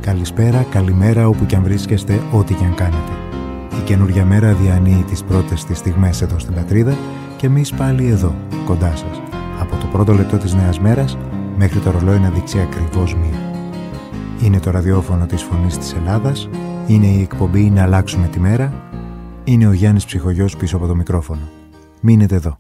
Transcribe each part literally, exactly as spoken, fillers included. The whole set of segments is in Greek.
Καλησπέρα, καλημέρα όπου κι αν βρίσκεστε, ό,τι κι αν κάνετε. Η καινούργια μέρα διανύει τις πρώτες της στιγμές εδώ στην πατρίδα και εμείς πάλι εδώ, κοντά σας. Από το πρώτο λεπτό της νέας μέρας μέχρι το ρολόι να δείξει ακριβώς μία. Είναι το ραδιόφωνο της Φωνής της Ελλάδας, είναι η εκπομπή «Να αλλάξουμε τη μέρα», είναι ο Γιάννης Ψυχογιός πίσω από το μικρόφωνο. Μείνετε εδώ.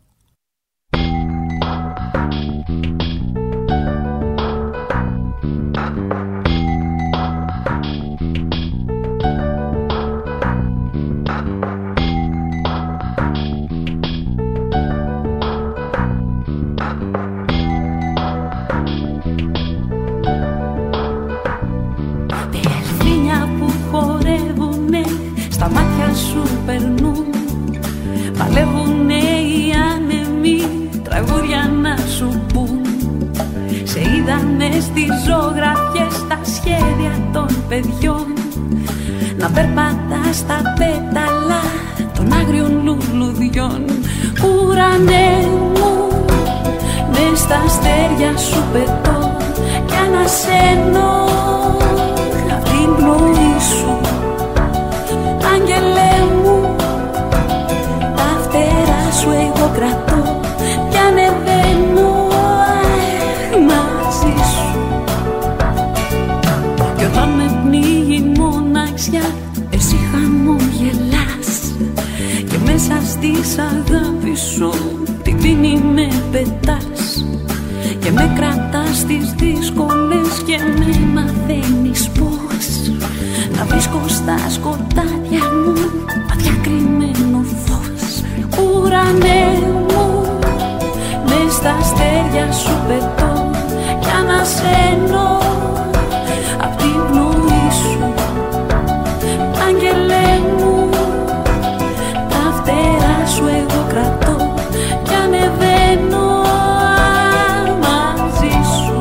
Να περπατάς στα πέταλα των άγριων λουλουδιών. Ουρανέ μου, μες στα αστέρια σου πετώ κι ανασένω απ' την πνοή σου. Άγγελέ μου, τα φτερά σου εγώ κρατώ κι ανεβαίνω μαζί σου. Κι όταν με πνίγει μοναξιά, εσύ χαμογελάς και μέσα στις αγάπη σου την πίνη με πετάς και με κρατάς στις δύσκολες και με μαθαίνεις πώς να βρίσκω στα σκοτάδια μου μάτια κρυμμένο φως. Ουρανέ μου, μες στα αστέρια σου πετώ κι ανασένω απ' την πνοή σου. Άγγελέ μου, τα φτερά σου εγώ κρατώ κι ανεβαίνω μαζί σου.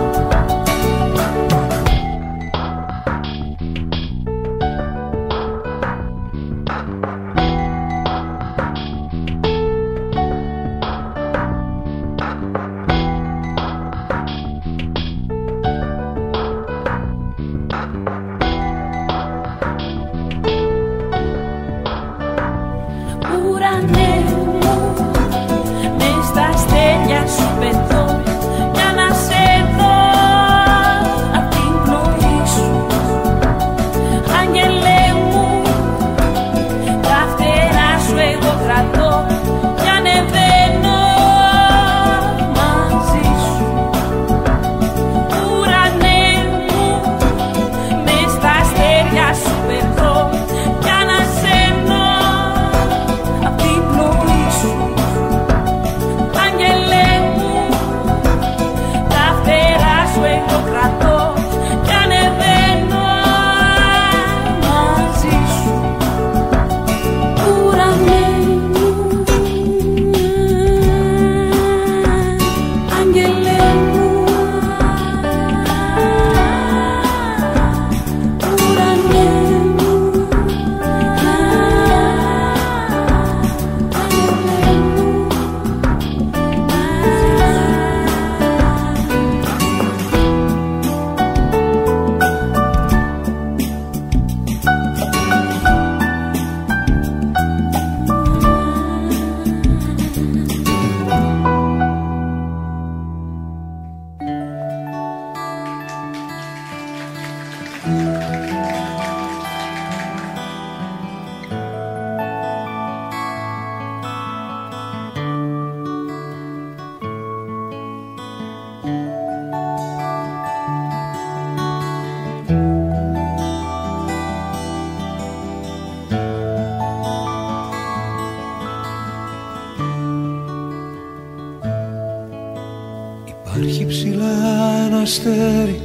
Υπάρχει ψηλά ένα αστέρι,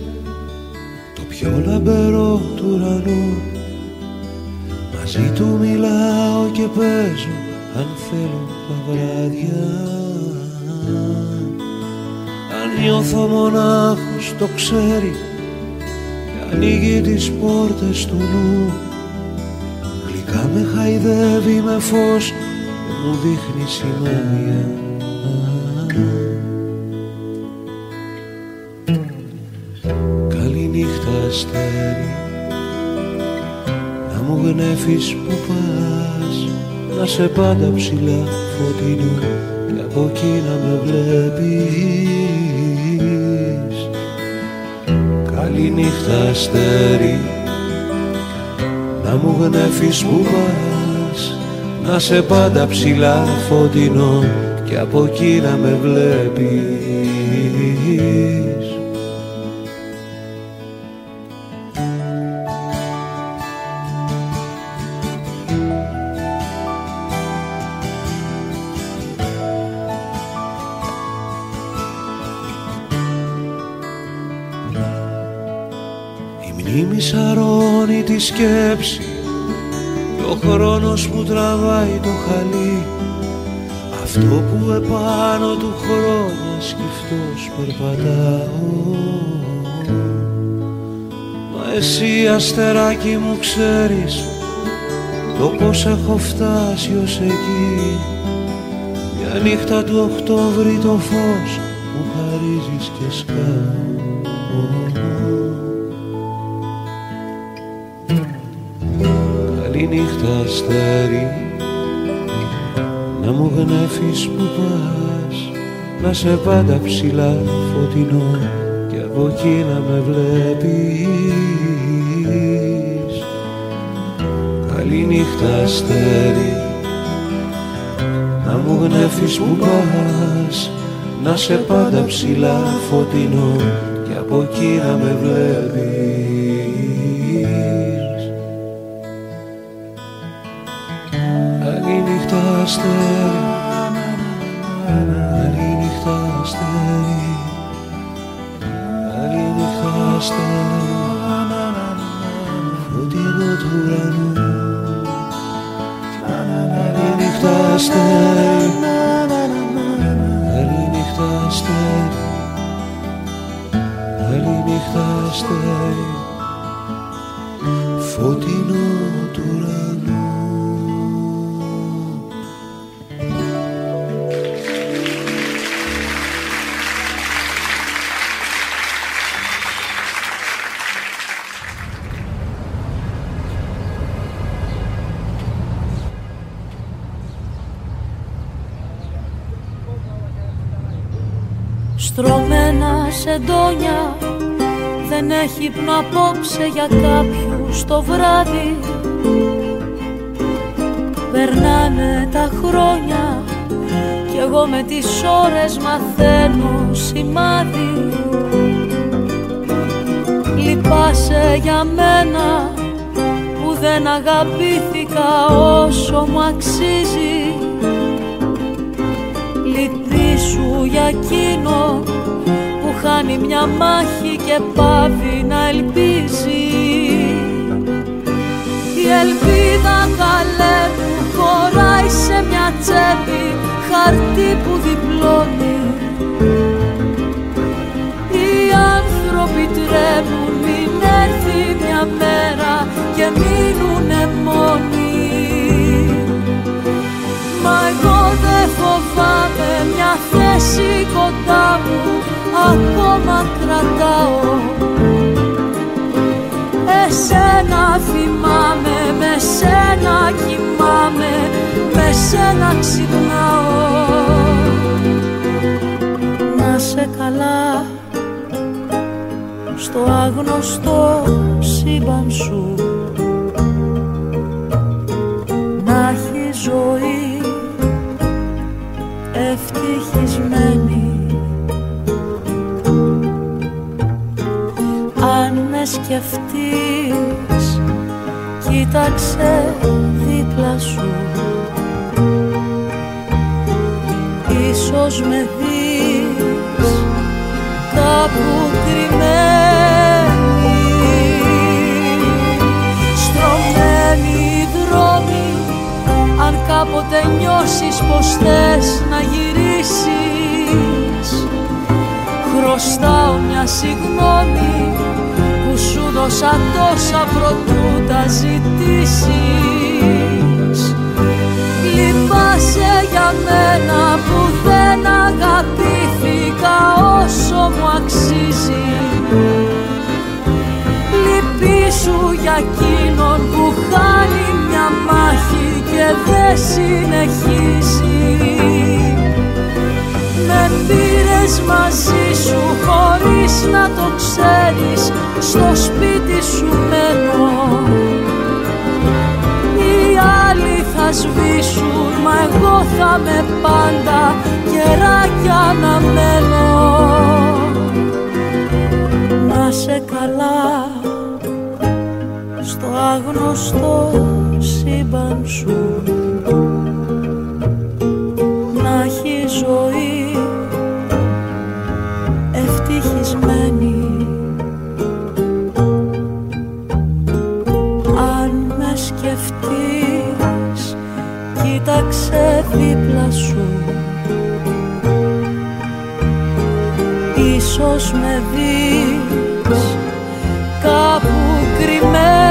το πιο λαμπερό του ουρανού. Μαζί του μιλάω και παίζω αν θέλω τα βράδια. Αν νιώθω μονάχος το ξέρει και ανοίγει τις πόρτες του νου. Γλυκά με χαϊδεύει με φως και μου δείχνει σημάδια. Καληνύχτα νύχτα αστέρι, να μου γνέφεις που πας, να σε πάντα ψηλά φωτεινό και από εκεί να με βλέπεις. Καλή νύχτα αστέρι, να μου γνέφεις που πας, να σε πάντα ψηλά φωτεινό και από εκεί να με βλέπεις. μνήμη σαρώνει τη σκέψη και ο χρόνος που τραβάει το χαλί, αυτό που επάνω του χρόνια σκυφτός περπατάω. Μα εσύ αστεράκι μου ξέρεις το πως έχω φτάσει ως εκεί, μια νύχτα του Οκτώβρη το φως μου χαρίζεις και σκάω. Καλή νύχτα αστέρι, να μου γνέφεις που πας, να σε πάντα ψηλά φωτεινό και από εκεί να με βλέπεις. Καλή νύχτα αστέρι, να μου γνέφεις που πας, να σε πάντα ψηλά φωτεινό και από εκεί να με βλέπεις. Καλή νύχτα αστέρι, καλή νύχτα αστέρι, καλή νύχτα αστέρι, φωτεινό του ουρανού. Καλή νύχτα αστέρι, καλή νύχτα αστέρι, καλή νύχτα αστέρι, φωτεινό του ουρανού. Στρωμένα σεντόνια, δεν έχει ύπνο απόψε για κάποιους το βράδυ. Περνάνε τα χρόνια κι εγώ με τις ώρες μαθαίνω σημάδι. Λυπάσαι για μένα που δεν αγαπήθηκα όσο μου αξίζει. Λυπήσου για εκείνο που χάνει μια μάχη και πάβει να ελπίζει. Η ελπίδα καλέ μου χωράει σε μια τσέπη, χαρτί που διπλώνει. Οι άνθρωποι τρέμουν μην έρθει μια μέρα και μείνουνε μόνοι. Μα εγώ δεν φοβάμαι, μια θέση κοντά μου ακόμα κρατάω. Εσένα θυμάμαι, με σένα κοιμάμαι, με σένα ξυπνάω. Να σε καλά στο άγνωστο σύμπαν σου, να έχει ζωή ευτυχισμένη. Αν με σκεφτείς, κοίταξε δίπλα σου, ίσως με δεις κάπου κρυμμένη. Στρωμένοι οι δρόμοι, αν κάποτε νιώσεις πως θες να γυρίσεις, χρωστάω μια συγγνώμη που σου δώσα τόσα προτού τα ζητήσεις. Λυπάσαι για μένα που δεν αγαπήθηκα όσο μου αξίζει. εκείνον που χάνει μια μάχη και δεν συνεχίζει. Με πήρες μαζί σου χωρίς να το ξέρεις, στο σπίτι σου μένω. Οι άλλοι θα σβήσουν, μα εγώ θα με πάντα καιράκια να μένω. Να σε καλά στο άγνωστο σύμπαν σου, να έχει ζωή ευτυχισμένη. Αν με σκεφτείς, κοίταξε δίπλα σου, ίσως με δεις κάπου κρυμμένη.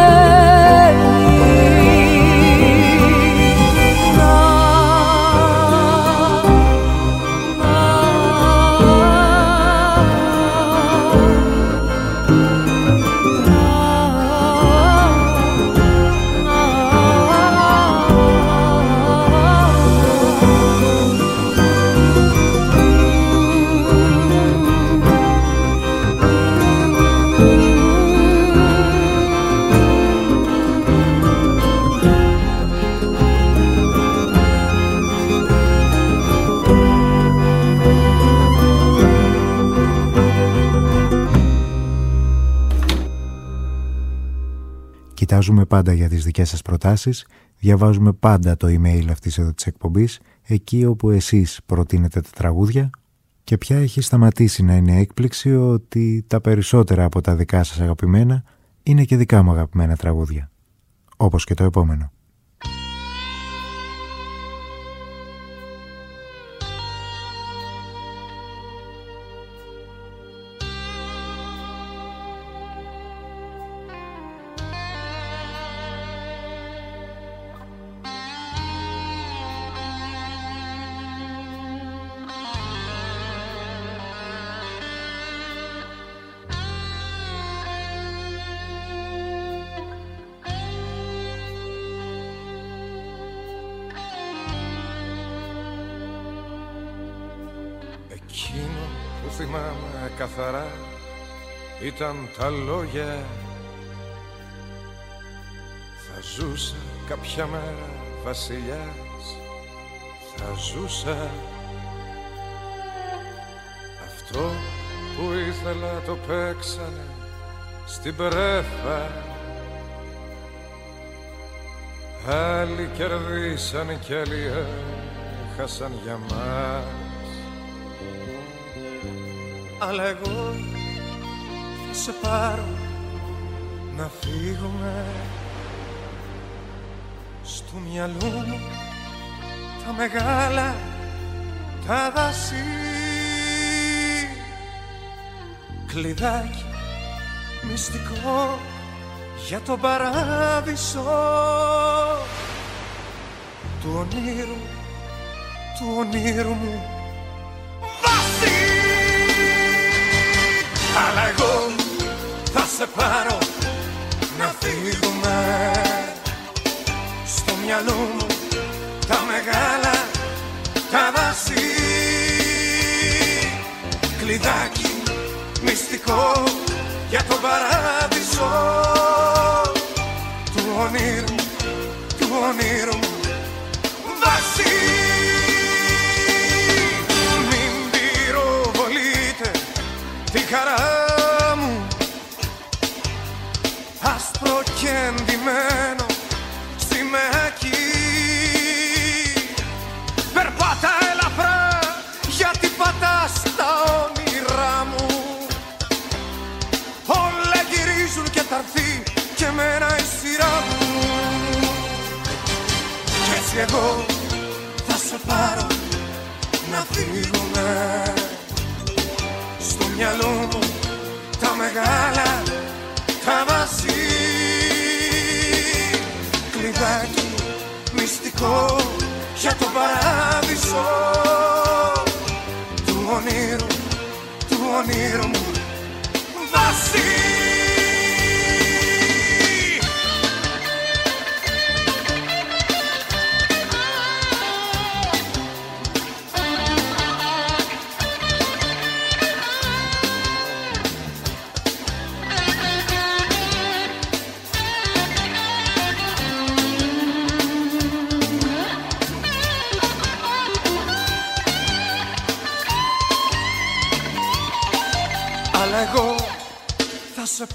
Κοιτάζουμε πάντα για τις δικές σας προτάσεις, διαβάζουμε πάντα το email αυτής εδώ της εκπομπής, εκεί όπου εσείς προτείνετε τα τραγούδια, και πια έχει σταματήσει να είναι έκπληξη ότι τα περισσότερα από τα δικά σας αγαπημένα είναι και δικά μου αγαπημένα τραγούδια. Όπως και το επόμενο. Καθαρά ήταν τα λόγια. Θα ζούσα κάποια μέρα βασιλιάς, θα ζούσα. Αυτό που ήθελα το παίξανε στην πρέφα. Άλλοι κερδίσανε κι άλλοι έχασαν για μας. Αλλά εγώ θα σε πάρω να φύγουμε. Στο μυαλό μου τα μεγάλα τα δάση. Κλειδάκι μυστικό για τον παράδεισο του ονείρου, του ονείρου μου βάση. Αλλά εγώ θα σε πάρω να φύγουμε. Στο μυαλό μου τα μεγάλα τα δάση. Κλειδάκι μυστικό για τον παράδεισο του ονείρου, του ονείρου μου βάση. Μην πυροβολείτε τη χαρά μου, άσπρο και εντυμένο σημαίακι. Περπάτα ελαφρά γιατί πατάς τα όνειρά μου. Όλα γυρίζουν και θα έρθει και εμένα η σειρά μου. Κι έτσι εγώ θα σε πάρω να φύγουμε. Στο μυαλό μου τα μεγάλα τα βάση. Κλειδάκι μυστικό για το παράδεισο του ονείρου, του ονείρου μου βάση.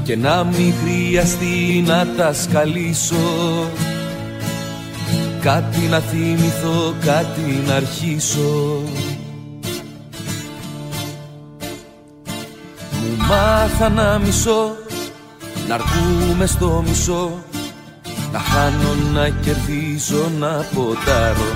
και να μην χρειαστεί να τα σκαλίσω. Κάτι να θυμηθώ, κάτι να αρχίσω. Μου μάθα να μισώ, να αρκούμε στο μισό, να χάνω, να κερδίζω, να ποτάρω,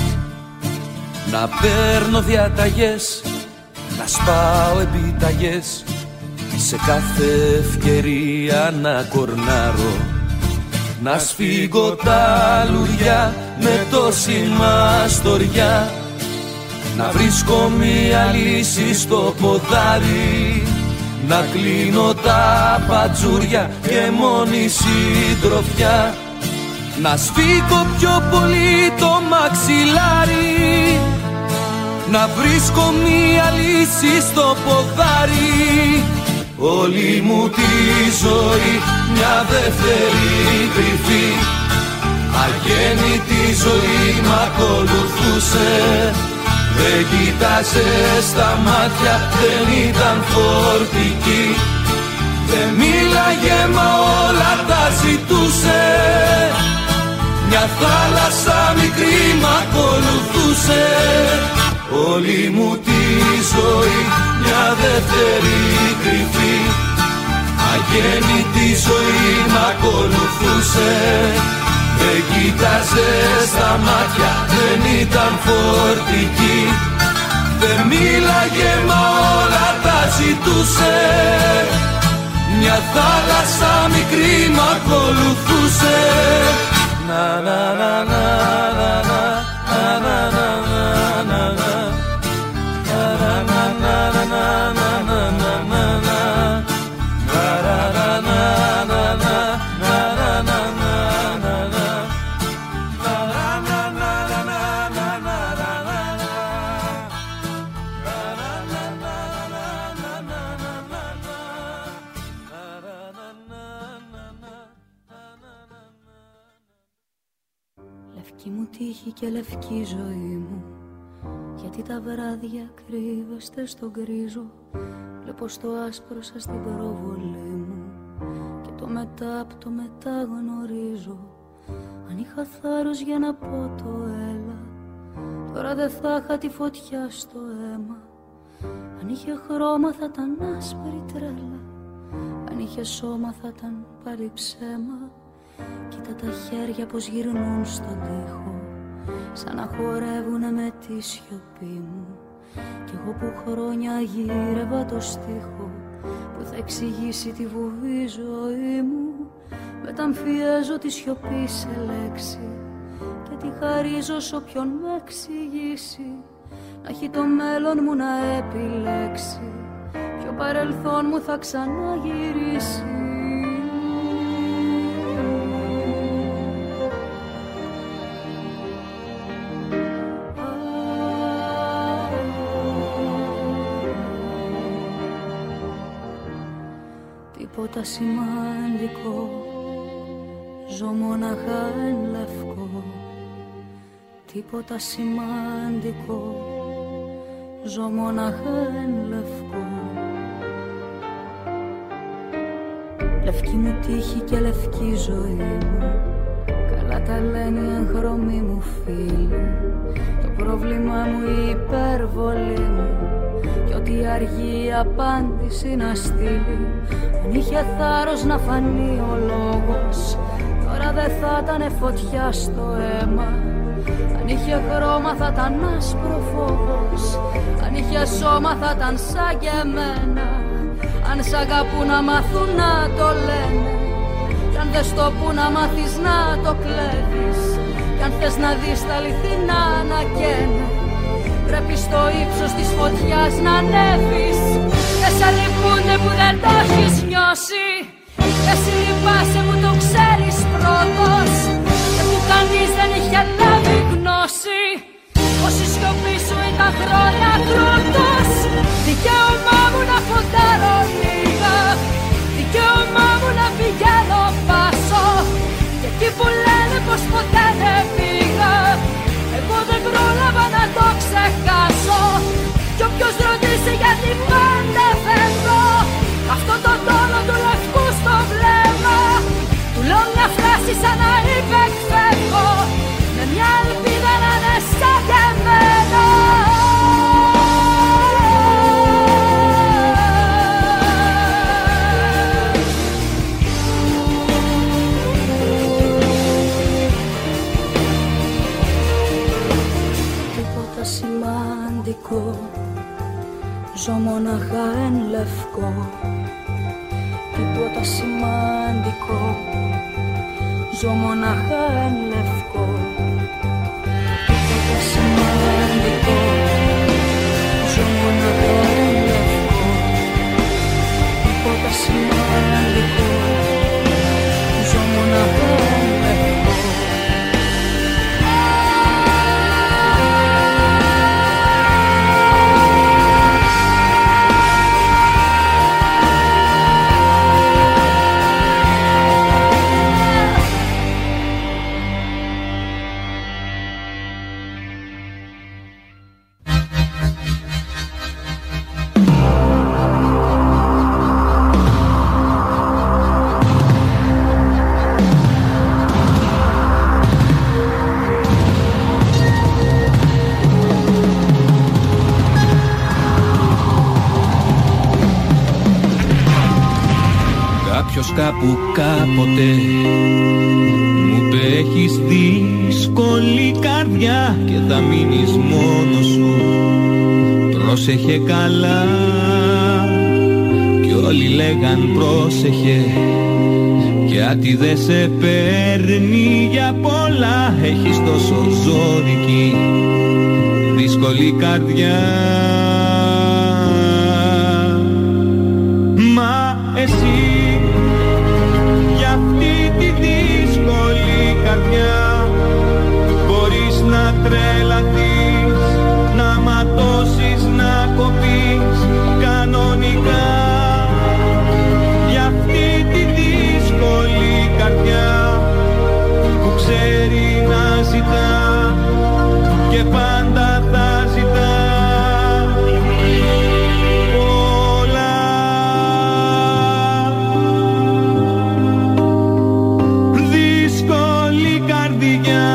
να παίρνω διαταγές, να σπάω επιταγές, σε κάθε ευκαιρία να κορνάρω, να σφίγγω τα λουριά με τόση μαστοριά, να βρίσκω μία λύση στο ποδάρι, να κλείνω τα πατζούρια και μόνη συντροφιά, να σφίγγω πιο πολύ το μαξιλάρι, να βρίσκω μία λύση στο ποδάρι. Όλη μου τη ζωή μια δεύτερη κρυφή, αγέννητη ζωή μ' ακολουθούσε. Δεν κοίταζε στα μάτια, δεν ήταν φορτική, δεν μίλαγε μα όλα τα ζητούσε. Μια θάλασσα μικρή μ' ακολουθούσε. Όλη μου τη ζωή μια δεύτερη κρυφή, αγέννητη ζωή μ' ακολουθούσε. Δεν κοίταζε στα μάτια, δεν ήταν φορτική, δεν μίλαγε μα όλα τα ζητούσε. Μια θάλασσα μικρή μ' ακολουθούσε. Να να να να να να να να να να. Λευκή μου τύχη και λευκή ζωή μου, γιατί τα βράδια κρύβεστε στον γκρίζο. Βλέπω στο άσπρο σας την προβολή μου και το μετά απ' το μετά γνωρίζω. Αν είχα θάρρος για να πω το έλα, τώρα δεν θα είχα τη φωτιά στο αίμα. Αν είχε χρώμα θα ήταν άσπρη τρέλα, αν είχε σώμα θα ήταν πάλι ψέμα. Κοίτα τα χέρια πως γυρνούν στον τοίχο, σαν να χορεύουνε με τη σιωπή μου. Κι εγώ που χρόνια γύρευα το στίχο, που θα εξηγήσει τη βουβή ζωή μου. Μεταμφιέζω τη σιωπή σε λέξη και τη χαρίζω σ' όποιον με εξηγήσει. Να έχει το μέλλον μου να επιλέξει, ποιο παρελθόν μου θα ξαναγυρίσει. Τίποτα σημαντικό, ζω μοναχά εν λευκό. Τίποτα σημαντικό, ζω μοναχά εν λευκό. Λευκή μου τύχη και λευκή ζωή μου, καλά τα λένε οι εγχρωμοί μου φίλοι. Το πρόβλημά μου η υπερβολή μου, κι ό,τι αργεί η απάντηση να στείλει. Αν είχε θάρρος να φανεί ο λόγος, τώρα δεν θα ήτανε φωτιά στο αίμα. Αν είχε χρώμα θα ήταν άσπρο φόβος, αν είχε σώμα θα ήταν σαν και εμένα. Αν σ' αγαπούν να μάθουν να το λένε, κι αν δεν στο πουν να μάθεις να το κλέβεις, κι αν θες να δεις τα αληθινά να καίνε, πρέπει στο ύψος της φωτιάς να ανέβεις. Δεν σε λυπούνται που δεν το έχεις νιώσει, εσύ λυπάσαι που το ξέρεις πρώτος, και που κανείς δεν είχε λάβει γνώση, πως η σιωπή σου ήταν χρόνια κρούτος. Δικαίωμά μου να φωτάρω λίγα, δικαίωμά μου να πηγαίνω πάσο, και εκεί που λένε πως ποτέ δεν πήγα, εγώ δεν πρόλαβα να το ξεχάσω. Κι όποιος ρωτήσει γιατί πάντα φεύγω, αυτό το τόνο του λευκού σαν να υπεκφεύγω με μια ελπίδα να είναι σαν και εμένα. Τίποτα σημαντικό, ζω μοναχά εν λευκό. Τίποτα σημαντικό, ζω μοναχά εν λευκό. Τίποτα σημαντικό, ζω μοναχά εν λευκό. Τίποτα σημαντικό, ζω μοναχά εν λευκό. Κάπου κάποτε μου είπε έχεις δύσκολη καρδιά και θα μείνεις μόνος σου, πρόσεχε καλά. Κι όλοι λέγαν πρόσεχε, γιατί δεν σε παίρνει για πολλά, έχεις τόσο ζώρικη δύσκολη καρδιά. Μα εσύ μπορείς να τρελαθείς, να ματώσεις, να κοπείς κανονικά. Για αυτή τη δύσκολη καρδιά που ξέρει να ζητά και πάντα θα ζητά πολλά. Δύσκολη καρδιά,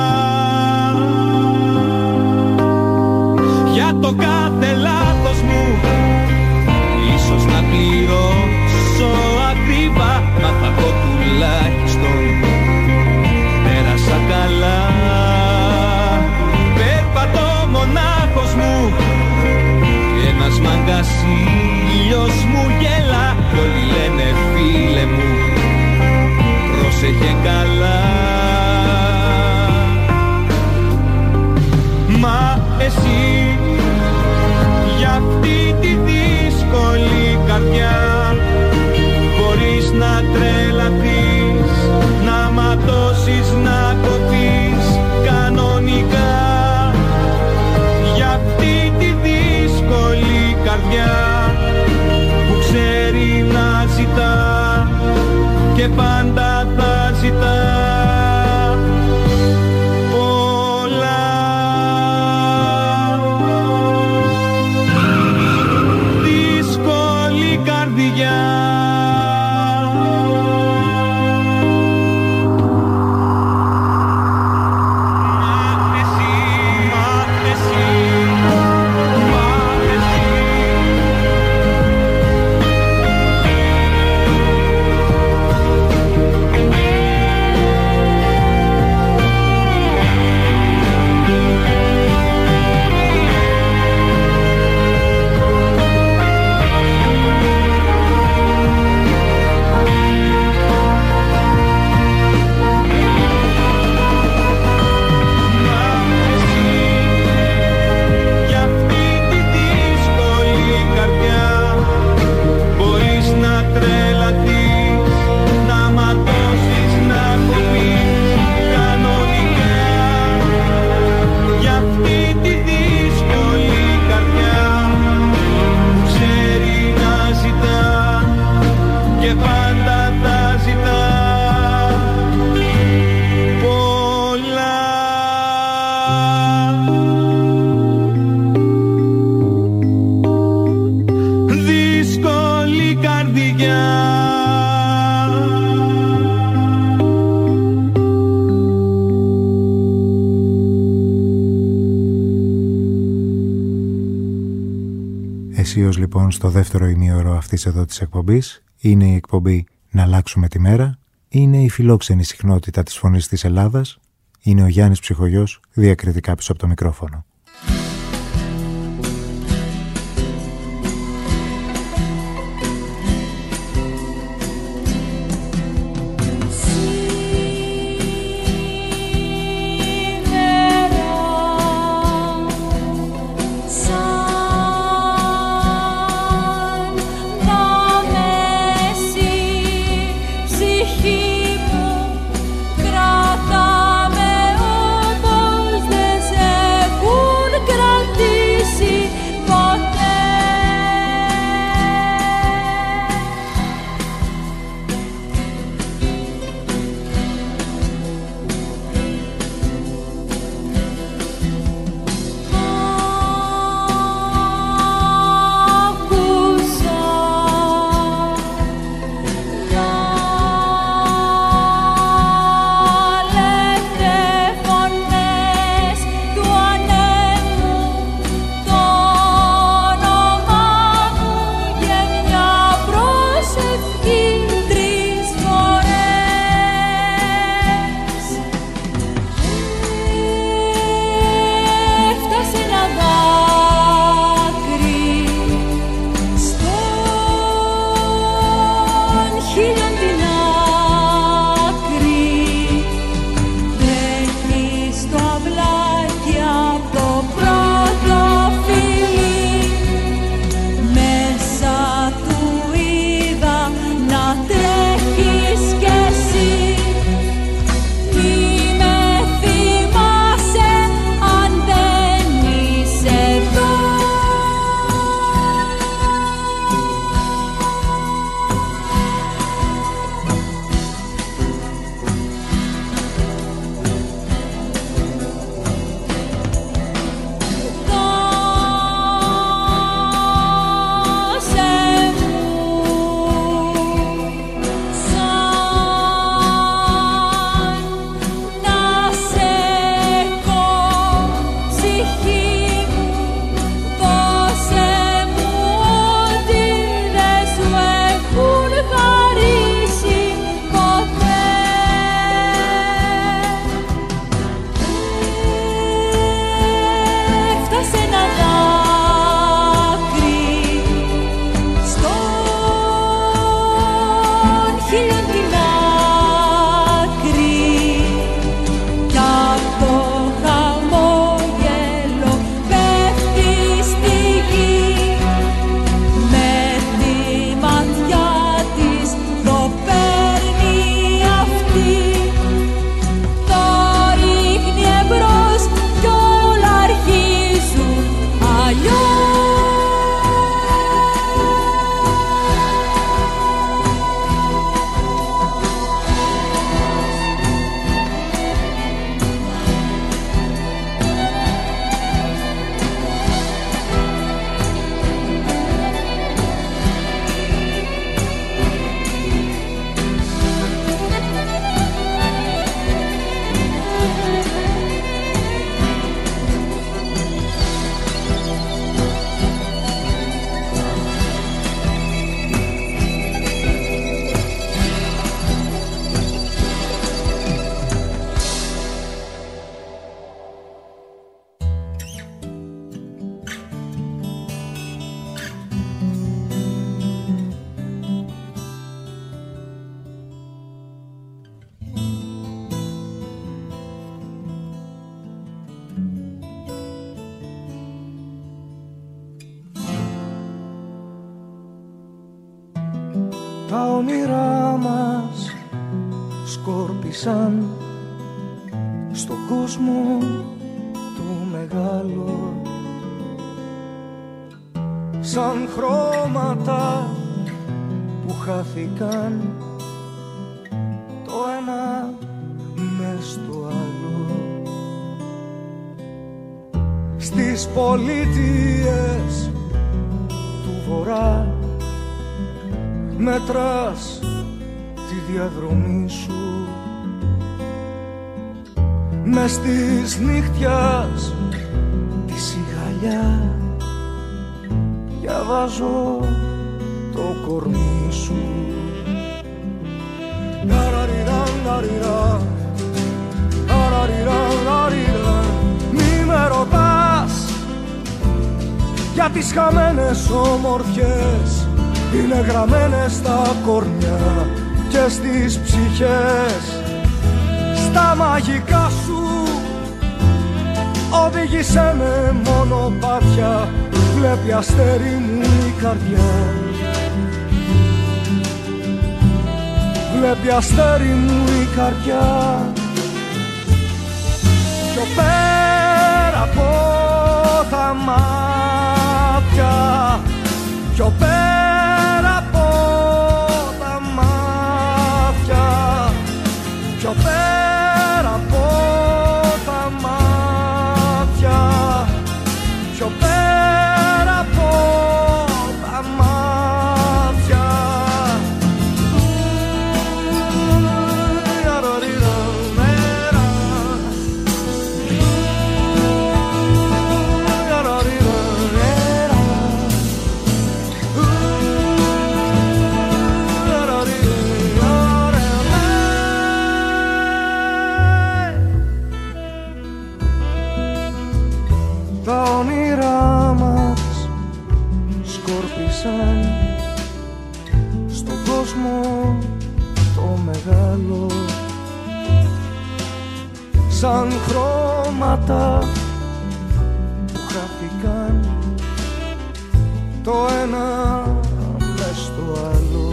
για το κάθε λάθος μου ίσως να πληρώσω ακριβά, μα θα πω τουλάχιστον πέρασα καλά. Περπατώ μονάχος μου και ένας μάγκας ήλιος μου γελά, κι όλοι λένε φίλε μου πρόσεχε καλά. Μα εσύ για αυτή τη δύσκολη καρδιά μπορείς να τρελαθείς, να ματώσεις, να κοπείς κανονικά. Για αυτή τη δύσκολη καρδιά που ξέρει να ζητά και πάντα θα ζητά πολλά. Δύσκολη καρδιά. Ετησίως λοιπόν στο δεύτερο ημίωρο αυτής εδώ της εκπομπής είναι η εκπομπή «Να αλλάξουμε τη μέρα», είναι η φιλόξενη συχνότητα της φωνής της Ελλάδας, είναι ο Γιάννης Ψυχογιός διακριτικά πίσω από το μικρόφωνο. Τα όνειρά μας σκόρπισαν στον κόσμο του μεγάλου, σαν χρώματα που χάθηκαν το ένα μες στο άλλο. Στις πολιτείες του βορρά μετράς τη διαδρομή σου, μες της νύχτιας τη σιγαλιά διαβάζω το κορμί σου. Μη με ρωτάς για τις χαμένες ομορφιές, είναι γραμμένες στα κορμιά και στις ψυχές. Στα μαγικά σου οδήγησέ με μονοπάτια, βλέπει αστέρι μου η καρδιά, βλέπει αστέρι μου η καρδιά. Πιο πέρα από τα μάτια, πιο πέρα από τα μάτια, πιο πέρα από τα μάτια, πιο πέρα από τα μάτια. Τα όνειρά μας σκόρπισαν στον κόσμο το μεγάλο, σαν χρώματα που χάθηκαν το ένα μες στο άλλο.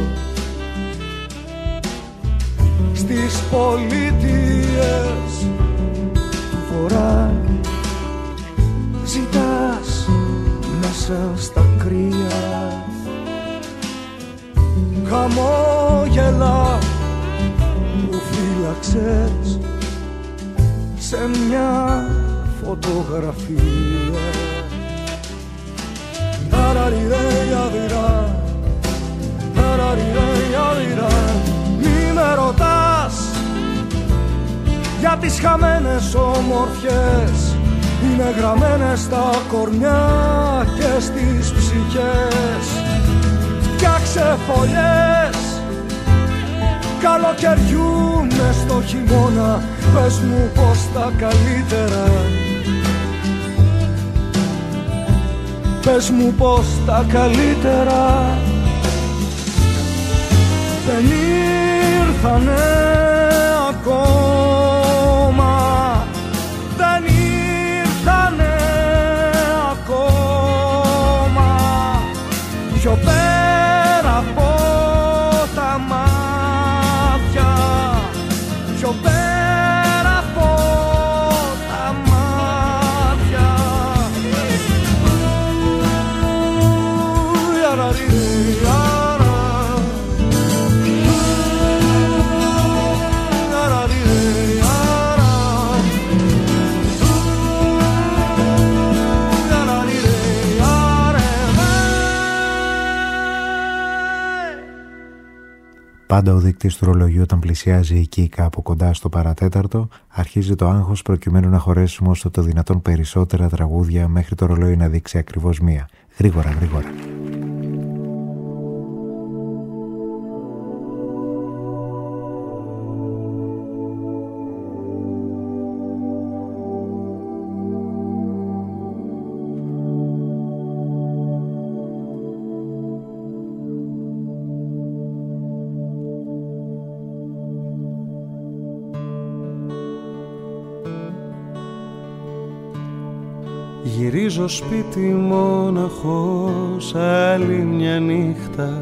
Στις πολιτείες του βορρά ζητάς μέσα στα κρύα χαμόγελα που φύλαξες σε μια φωτογραφία. Μη με ρωτάς για τις χαμένες ομορφιές, είναι γραμμένες στα κορμιά και στις ψυχές. Φτιάξε φωλιές καλοκαιριού μες στο χειμώνα, πες μου πως τα καλύτερα, πες μου πως τα καλύτερα δεν ήρθανε ακόμα, δεν ήρθανε ακόμα. Πιο πέρα από τα μάτια, πιο πέρα από τα μάτια. Πάντα ο δείκτης του ρολογιού όταν πλησιάζει εκεί κάπου κοντά στο παρατέταρτο, αρχίζει το άγχος προκειμένου να χωρέσουμε όσο το δυνατόν περισσότερα τραγούδια μέχρι το ρολόι να δείξει ακριβώς μία. Γρήγορα, γρήγορα. Γυρίζω σπίτι μόναχος άλλη μια νύχτα,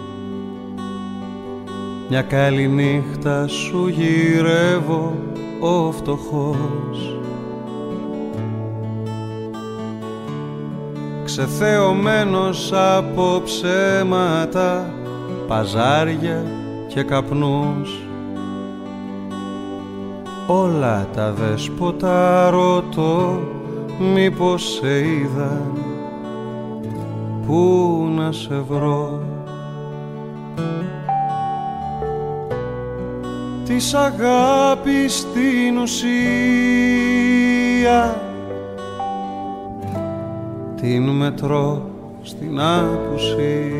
μια καλή νύχτα σου γυρεύω ο φτωχός. Ξεθεωμένος από ψέματα, παζάρια και καπνούς, όλα τα δέσποτα ρωτώ μήπως σε είδαν, πού να σε βρω. Της αγάπης την ουσία την μετρώ στην απουσία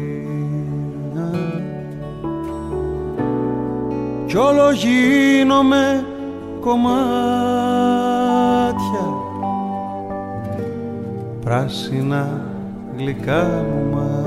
κι όλο γίνομαι κομμάτια πράσινα γλυκά μου μάτια.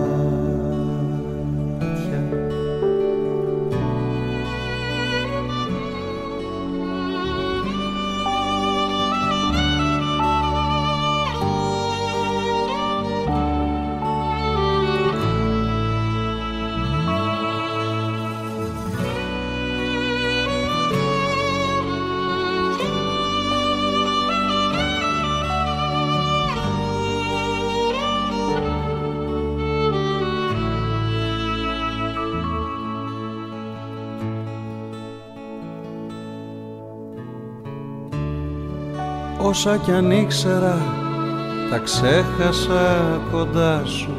Όσα κι αν ήξερα τα ξέχασα κοντά σου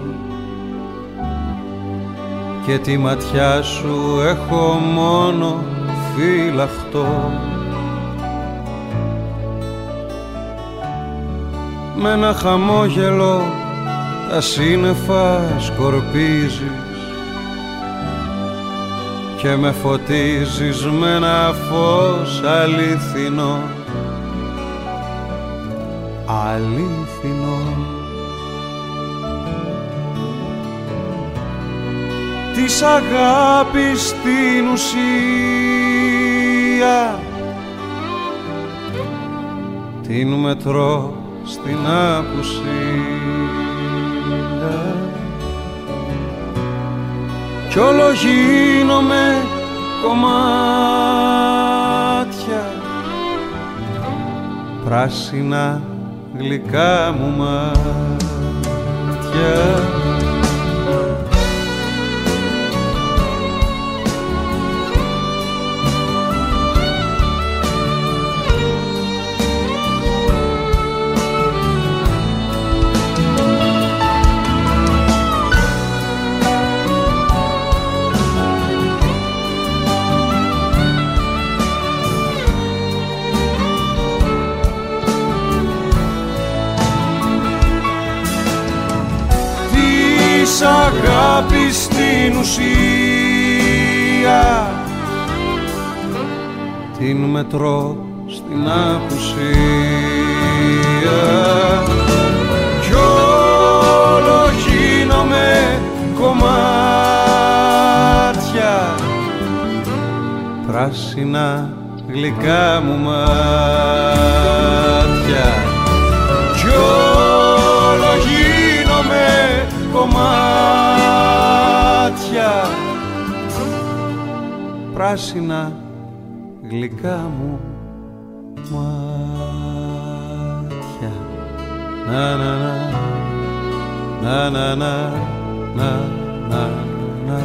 και τη ματιά σου έχω μόνο φυλαχτό. Με ένα χαμόγελο τα σύννεφα σκορπίζεις και με φωτίζεις με ένα φως αληθινό, αληθινό. Της αγάπης στην ουσία την μετρώ στην απουσία κι όλο γίνομαι κομμάτια πράσινα γλυκά μου μάτια. Της αγάπης στην ουσία την μετρώ στην απουσία κι όλο γίνομαι κομμάτια πράσινα γλυκά μου μάτια κι όλο γίνομαι κομμάτια πράσινα γλυκά μου μάτια. Να να να να να να να να να.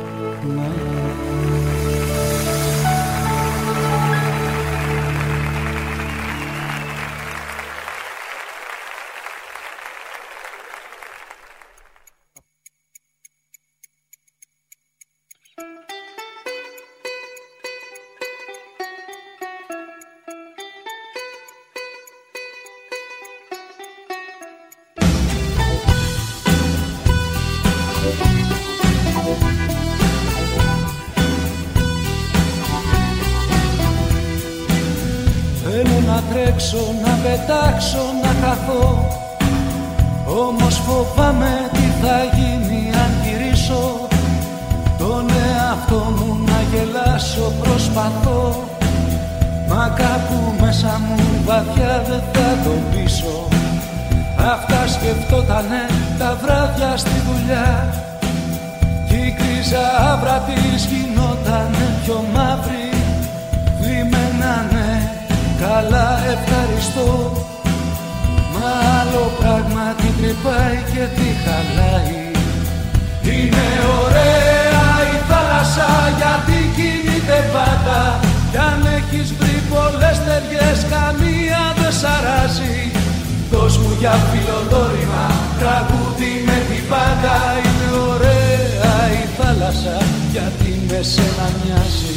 Να πετάξω, να χαθώ, όμως φοβάμαι τι θα γίνει αν γυρίσω. Τον εαυτό μου να γελάσω προσπαθώ, μα κάπου μέσα μου βαθιά δεν θα τον πείσω. Αυτά σκεφτότανε τα βράδια στη δουλειά κι η κρίζα άβρα της γινότανε πιο μαύρη. Θλιμμένανε καλά ευχαριστώ, μα άλλο πράγμα την τρυπάει και τη χαλάει. Είναι ωραία η θάλασσα γιατί κινείται πάντα κι αν έχεις βρει πολλές ταιριές καμία δεν σ' αράζει. Δώσ' μου για φιλοδόρημα τραγούδι με την πάντα. Είναι ωραία η θάλασσα γιατί με σένα μοιάζει.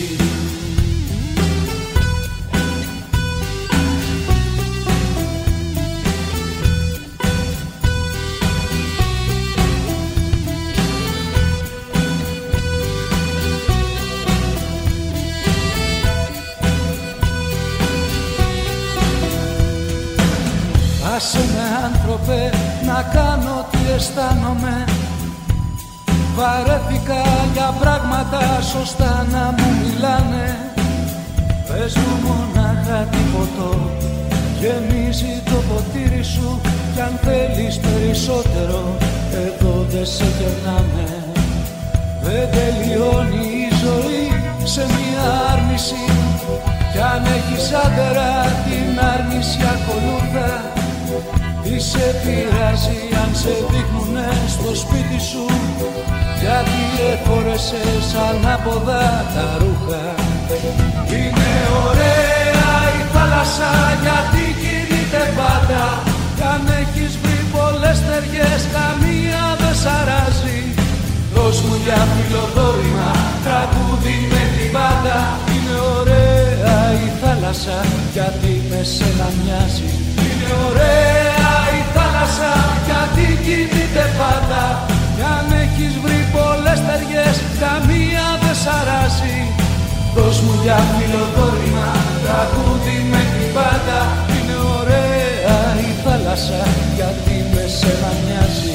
Άσε με άνθρωπε να κάνω τι αισθάνομαι. Βαρέθηκα για πράγματα σωστά να μου μιλάνε. Πες μου μονάχα τι ποτό γεμίζει το ποτήρι σου. Κι αν θέλεις περισσότερο εδώ δεν σε κερνάμε. Δεν τελειώνει η ζωή σε μια άρνηση. Κι αν έχεις άντερα την άρνηση ακολούθα. Τι σε πειράζει αν σε δείχνουνε στο σπίτι σου. Γιατί εφόρεσες ανάποδα τα ρούχα. Είναι ωραία η θάλασσα γιατί κινείται πάντα. Κι αν έχεις βρει πολλές στεριές καμία δεν σ' αράζει. Δώσ' μου για φιλοδόρημα τραγούδι με την πάντα. Είναι ωραία η θάλασσα γιατί με σένα μοιάζει. Είναι ωραία η θάλασσα γιατί κινείται πάντα. Κι αν έχεις βρει πολλές στεριές καμία δεν σ' αράζει. Δώσ' μου για φιλοδόρημα τραγούδι με την πάντα. Είναι ωραία η θάλασσα γιατί με σένα μοιάζει.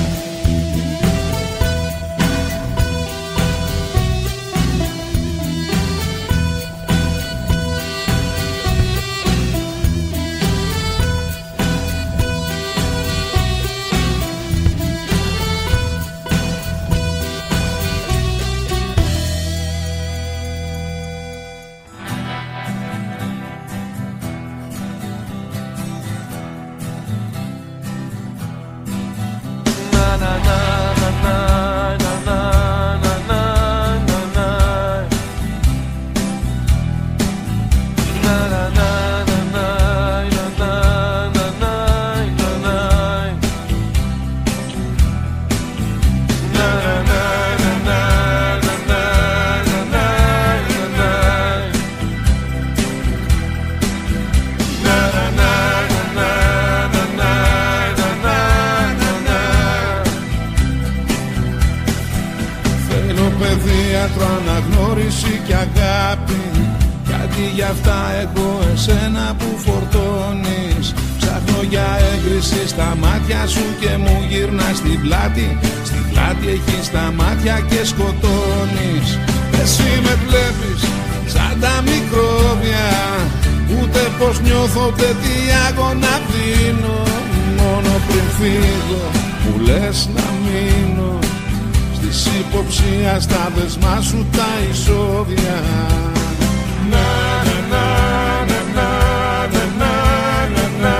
Αναγνώριση και αγάπη. Κάτι γι' αυτά έχω εσένα που φορτώνεις. Ψάχνω για έγκριση στα μάτια σου και μου γυρνάς στην πλάτη. Στην πλάτη έχεις τα μάτια και σκοτώνεις. Εσύ με βλέπεις σαν τα μικρόβια. Ούτε πως νιώθω ούτε τι αγώνα δίνω. Μόνο πριν φύγω μου λες να μείνω. Της υποψίας στα δεσμά σου τα ισόβια. Να, να, να, να, να, να, να, να.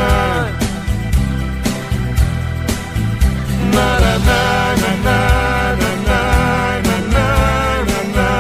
Να, να, να, να, να, να, να, να.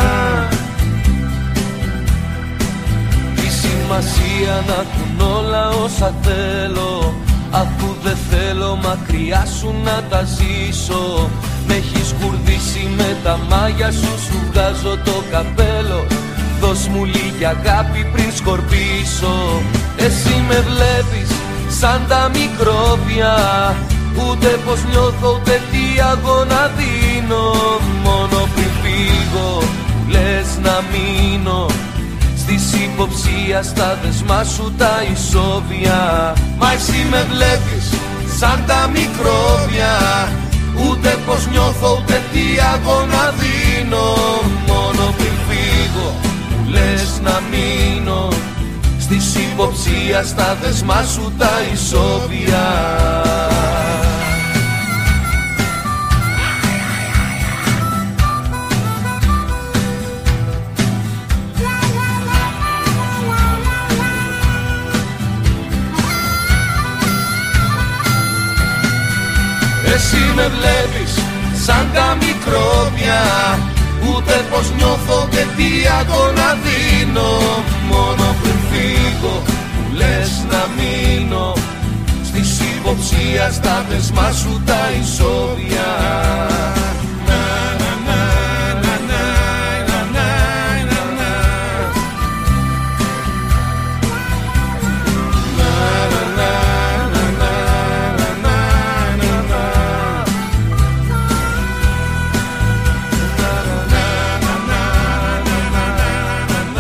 Τι σημασία να έχουν όλα όσα θέλω, αφού δεν θέλω μακριά σου να τα ζήσω. Μ' έχεις κουρδίσει με τα μάγια σου, σου βγάζω το καπέλο. Δώσ' μου λίγη αγάπη πριν σκορπίσω. Εσύ με βλέπεις σαν τα μικρόβια. Ούτε πως νιώθω ούτε τι αγώνα δίνω. Μόνο πριν φύγω λες να μείνω. Στις υποψία στα δεσμά σου τα ισόβια. Μα εσύ με βλέπεις σαν τα μικρόβια. Ούτε πως νιώθω ούτε τι αγώνα δίνω. Μόνο πριν φύγω μου λες να μείνω. Στις υποψία στα δεσμά σου τα ισόβια. Εσύ με βλέπεις σαν τα μικρόβια. Ούτε πως νιώθω και τι αγώνα δίνω. Μόνο πριν φύγω μου λες να μείνω. Στις υποψία στα δεσμά σου τα ισόβια.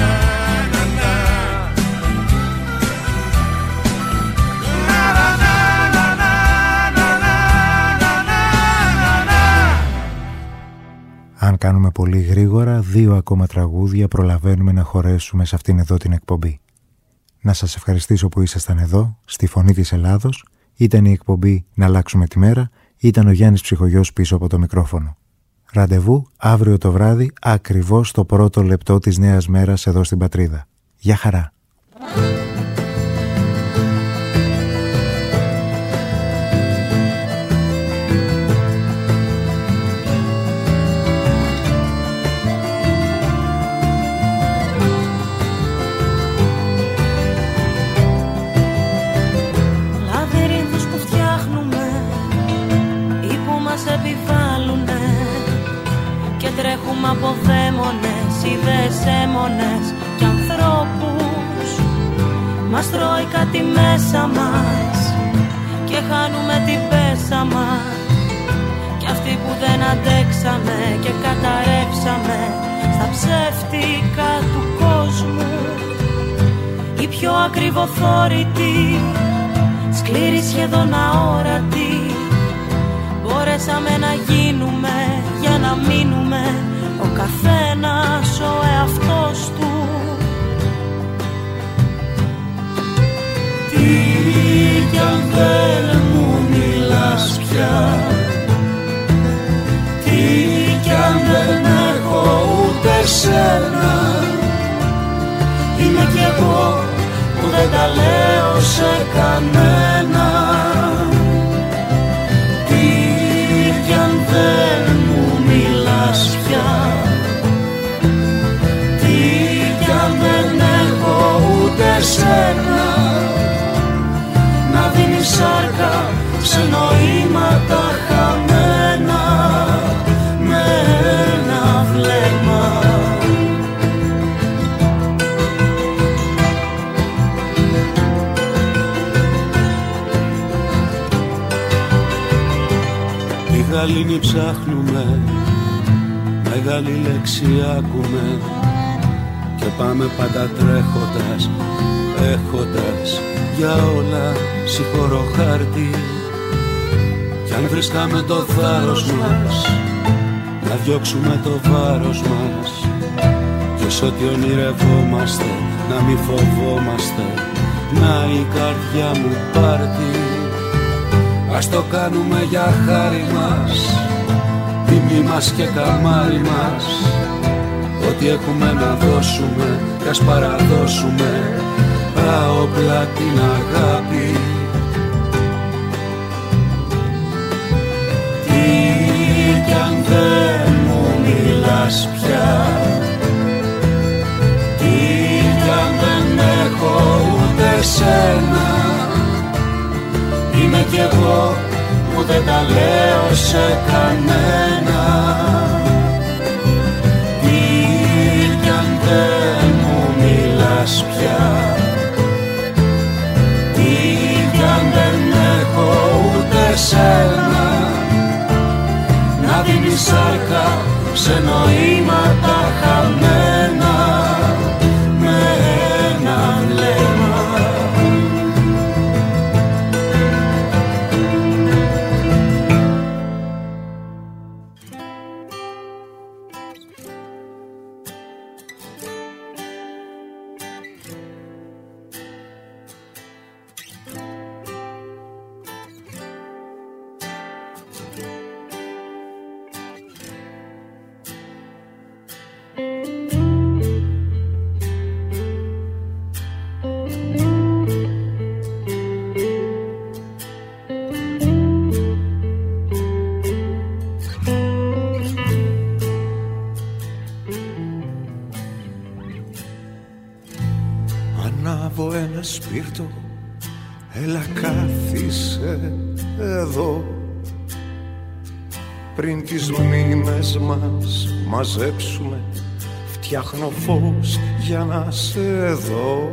Na na κάνουμε πολύ γρήγορα, δύο ακόμα τραγούδια προλαβαίνουμε να χωρέσουμε σε αυτήν εδώ την εκπομπή. Να σας ευχαριστήσω που ήσασταν εδώ, στη Φωνή της Ελλάδος. Ήταν η εκπομπή «Να αλλάξουμε τη μέρα», ήταν ο Γιάννης Ψυχογιός πίσω από το μικρόφωνο. Ραντεβού αύριο το βράδυ, ακριβώς το πρώτο λεπτό της νέας μέρας εδώ στην Πατρίδα. Γεια χαρά! Τρέχουμε από δαίμονες, ιδέες έμονες και ανθρώπους. Μας τρώει κάτι μέσα μας και χάνουμε την πέσα μας. Κι αυτοί που δεν αντέξαμε και καταρρεύσαμε στα ψεύτικα του κόσμου, οι πιο ακριβοθόρητοι, σκληροί σχεδόν αόρατοι, μπορέσαμε να γίνουμε για να μείνουμε ο καθένας ο εαυτός του. Τι κι αν δεν μου μιλάς πια, τι κι αν δεν έχω ούτε σένα, είμαι κι εγώ που δεν τα λέω σε κανένα. Κι αν δεν μου μιλάς πια, τι κι αν δεν έχω ούτε σένα, να δίνει σάρκα σε νοήματα χαμένα με ένα βλέμμα. Γαλήνη ψάχνουμε, μεγάλη λέξη άκουμε και πάμε πάντα τρέχοντας, έχοντας για όλα συγχωρώ χάρτη. Κι αν βρίσκαμε το θάρρος μας, να διώξουμε το βάρος μας και σ' ό,τι ονειρευόμαστε να μη φοβόμαστε, να η καρδιά μου πάρτι. Ας το κάνουμε για χάρη μας, τιμή μας και καμάρι μας. Ό,τι έχουμε να δώσουμε κι ας παραδώσουμε τα όπλα την αγάπη. Τι κι αν δεν μου μιλάς πια, τι κι αν δεν έχω ούτε σένα, είμαι κι εγώ που δεν τα λέω σε κανένα. Τι κι αν δεν μου μιλάς πια, τι κι αν δεν έχω ούτε σένα, να δίνει σάρκα σε νοήματα χαμένα με ένα βλέμμα. Ανάβω ένα σπίρτο, έλα κάθισε εδώ, πριν τις μνήμες μας μαζέψουμε, φτιάχνω φως για να σε δω.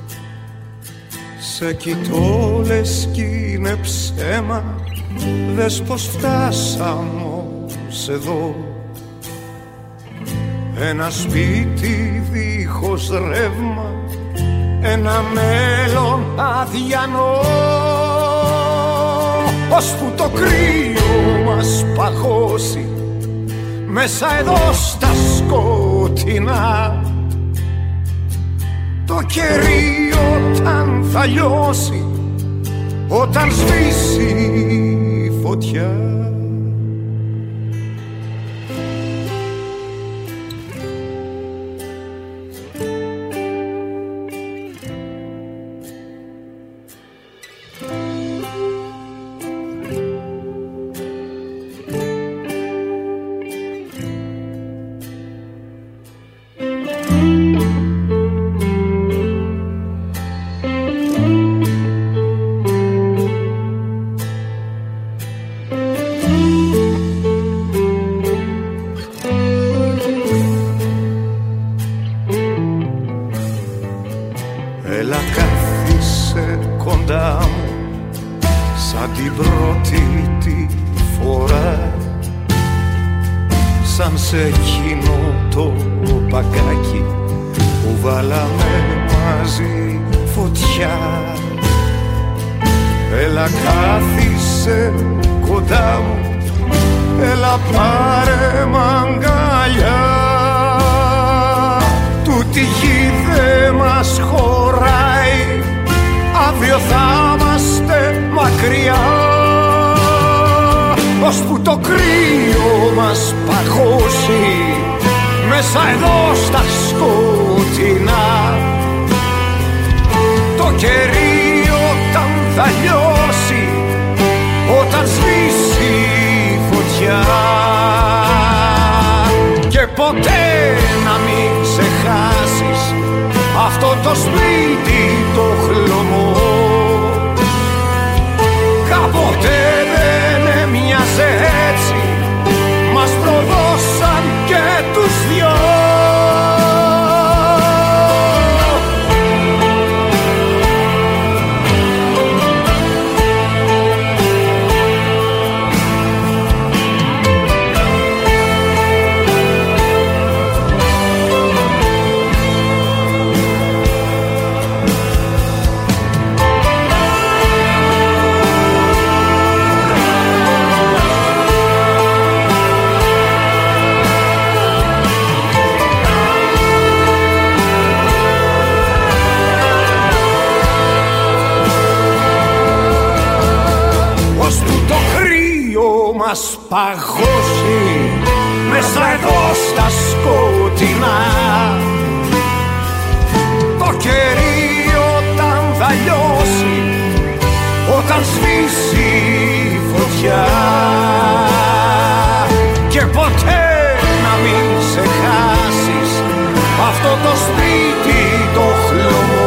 Σε κοιτώ λες κι είναι ψέμα, δες πως φτάσαμε ως εδώ. Ένα σπίτι δίχως ρεύμα, ένα μέλλον αδιανό, ώσπου το κρύο μας παγώσει μέσα εδώ στα σκοτεινά. Το κερί όταν θα λιώσει, όταν σβήσει η φωτιά. Παγώσει μέσα εδώ στα σκοτεινά. Το κερί όταν θα λιώσει, όταν σβήσει η φωτιά. Και ποτέ να μην σε χάσεις αυτό το σπίτι το χλωμό.